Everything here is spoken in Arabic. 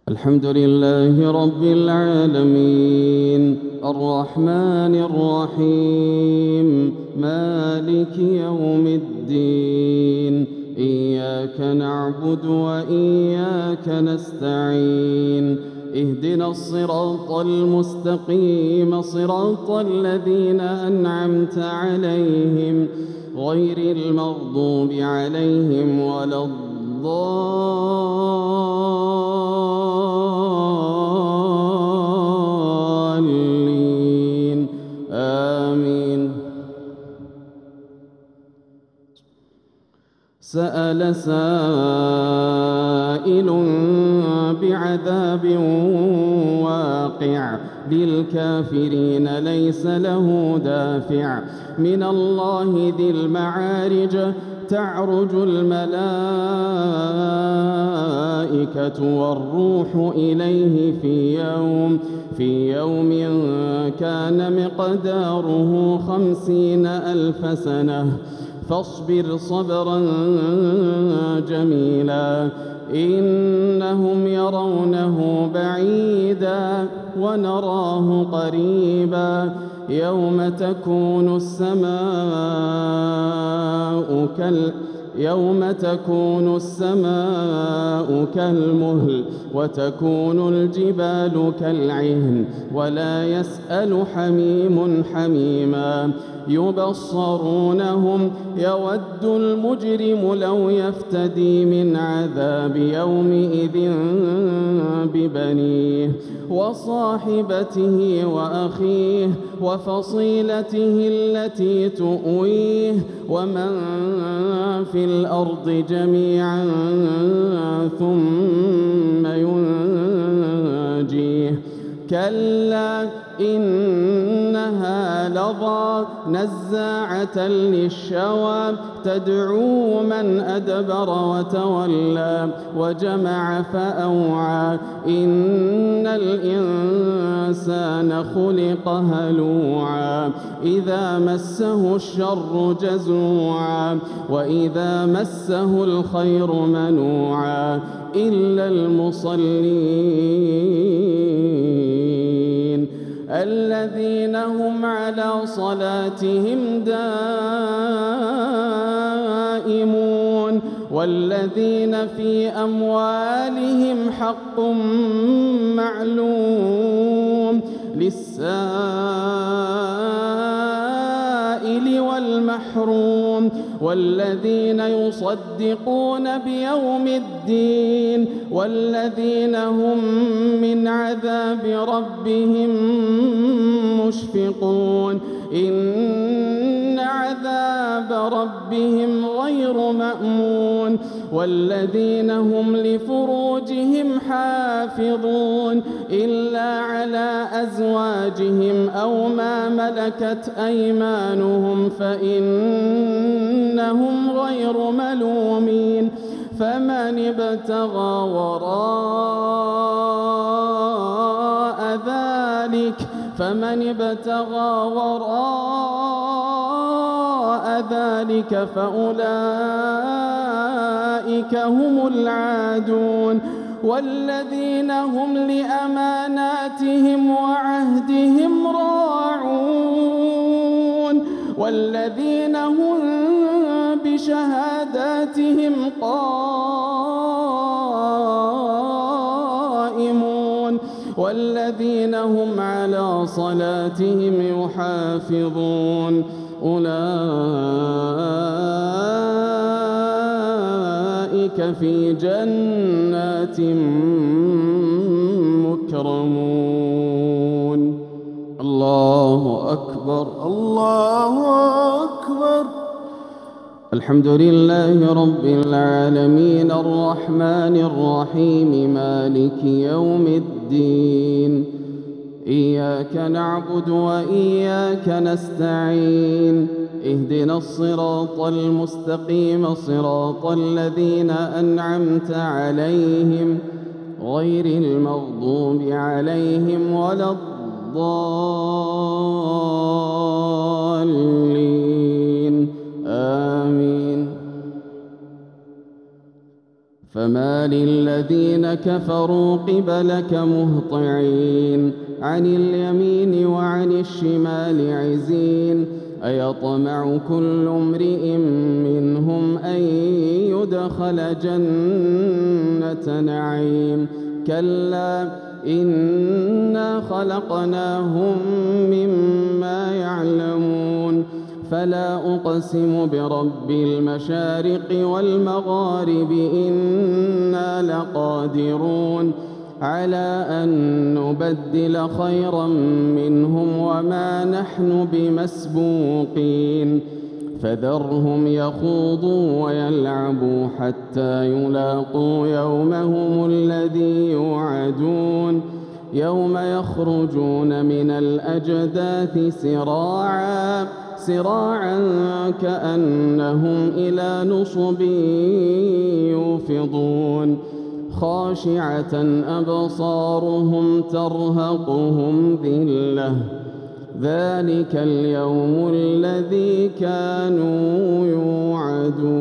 الحمد لله رب العالمين الرحمن الرحيم مالك يوم الدين إياك نعبد وإياك نستعين اهدنا الصراط المستقيم صراط الذين أنعمت عليهم غير المغضوب عليهم ولا الضالين آمين. سأل سائل بعذاب واقع للكافرين ليس له دافع من الله ذي المعارج تعرج الملائكة والروح إليه في يوم كان مقداره 50,000 سنة فاصبر صبرا جميلا إنهم يرونه بعيدا ونراه قريبا يوم تكون السماء كالمهل وتكون الجبال كالعهن ولا يسأل حميم حميما يبصرونهم يود المجرم لو يفتدي من عذاب يومئذ ببنيه وصاحبته وأخيه وفصيلته التي تؤويه ومن في الأرض جميعا ثم ينجيه كلا إنها لظى نزاعة للشوى تدعو من أدبر وتولى وجمع فأوعى إن الإنسان خلق هلوعا إذا مسه الشر جزوعا وإذا مسه الخير منوعا إلا المصلين الذين هم على صلاتهم دائمون والذين في أموالهم حق معلوم للسائل والمحروم والذين يصدقون بيوم الدين والذين هم من عذاب ربهم مشفقون إن عذاب ربهم غير مأمون والذين هم لفروجهم حافظون إلا على أزواجهم أو ما ملكت أيمانهم فإنهم غير ملومين فمن ابتغى وراء ذلك فأولئك هم العادون والذين هم لأماناتهم وعهدهم راعون والذين هم بشهاداتهم قائمون والذين هم على صلاتهم يحافظون أولئك في جنات مكرمون. الله أكبر الله أكبر. الحمد لله رب العالمين الرحمن الرحيم مالك يوم الدين إياك نعبد وإياك نستعين اهدنا الصراط المستقيم صراط الذين أنعمت عليهم غير المغضوب عليهم ولا الضالين آمين. فمال الذين كفروا قبلك مهطعين عن اليمين وعن الشمال عزين أيطمع كل امرئ منهم أن يدخل جنة نعيم كلا إنا خلقناهم مما يعلمون فلا أقسم برب المشارق والمغارب إنا لقادرون على أن نبدل خيرا منهم وما نحن بمسبوقين فذرهم يخوضوا ويلعبوا حتى يلاقوا يومهم الذي يوعدون يوم يخرجون من الأجداث سراعا كأنهم إلى نصب يوفضون خاشعة أبصارهم ترهقهم ذلة ذلك اليوم الذي كانوا يوعدون.